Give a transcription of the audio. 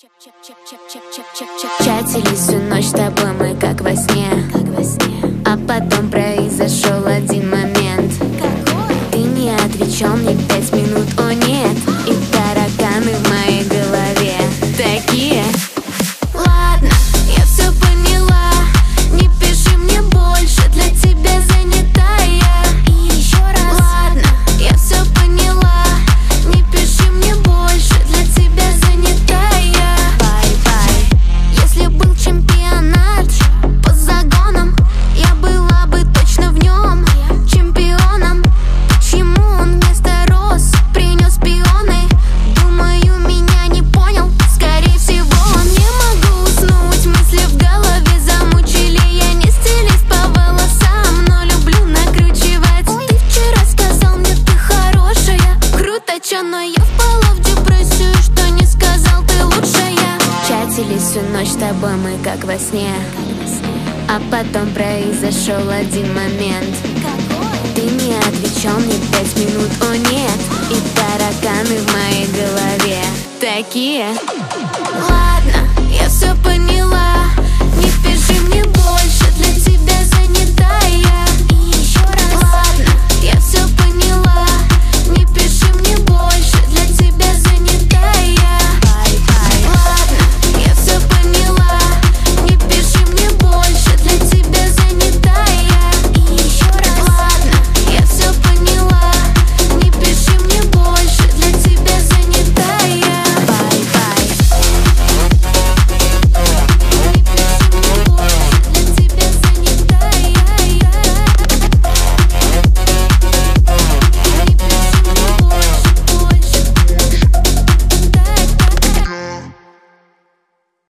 Чатили всю ночь с тобой мы как во сне. А потом произошел один момент. Ты не отвечал мне 5 минут, о нет. И тараканы в моей голове такие. Ладно, я все поняла. Не пиши мне больше, для тебя занята я. И еще раз. Ладно, я все поняла. Не пиши мне больше, для тебя занята я. Бай-бай. Если был чемпионат по загонам, я была бы точно в нем чемпионом. Почему он вместо роз принес пионы? Думаю, меня не понял. Скорее всего, он не могу уснуть. Мысли в голове замучили. Я не стилист по волосам, но люблю накручивать. Ты вчера сказал мне, ты хорошая. Круто, чё, но я впала в депрессию. Что не сказал, ты лучшая. Чатили всю ночь с тобой мы как во сне. А потом произошел один момент. Ты не отвечал мне 5 минут, о нет. И тараканы в моей голове такие. Ладно.